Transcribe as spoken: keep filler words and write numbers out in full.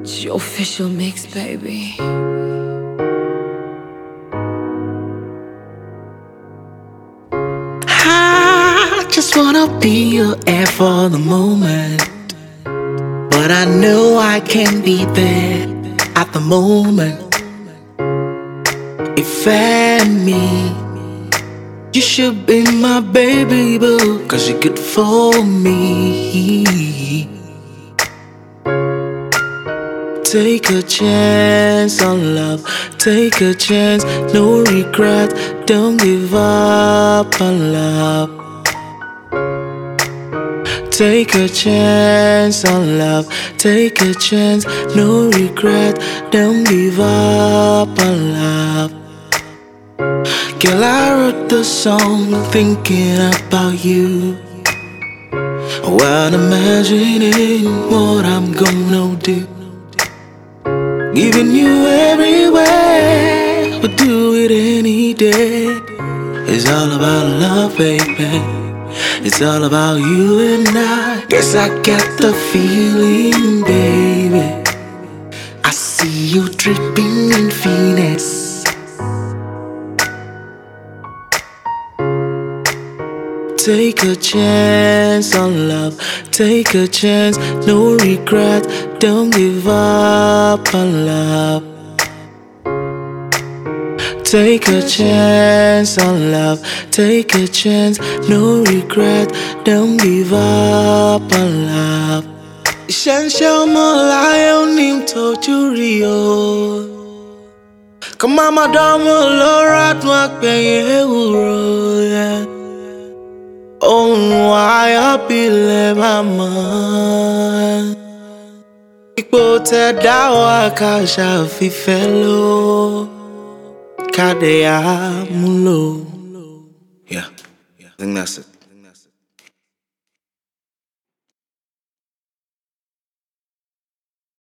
It's your official mix, baby. I just wanna be your air for the moment, but I know I can't be there at the moment. If and me, you should be my baby boo, cause you're good for me. Take a chance on love, take a chance, no regret, don't give up on love. Take a chance on love, take a chance, no regret, don't give up on love. Girl, I wrote the song thinking about you, while imagining what I'm gonna do. Giving you everywhere, but do it any day. It's all about love, baby. It's all about you and I. Guess I got the feeling, baby. I see you dripping in Phoenix. Take a chance on love, take a chance, no regret, don't give up on love. Take a chance on love, take a chance, no regret, don't give up on love. Essential lion him told you Rio. Come on, madam, Laura, to a pay yeah. Oh, why I believe I'm on. Ipo te dawa kasha fi fellow. Kadea mulo. Yeah, I think that's it.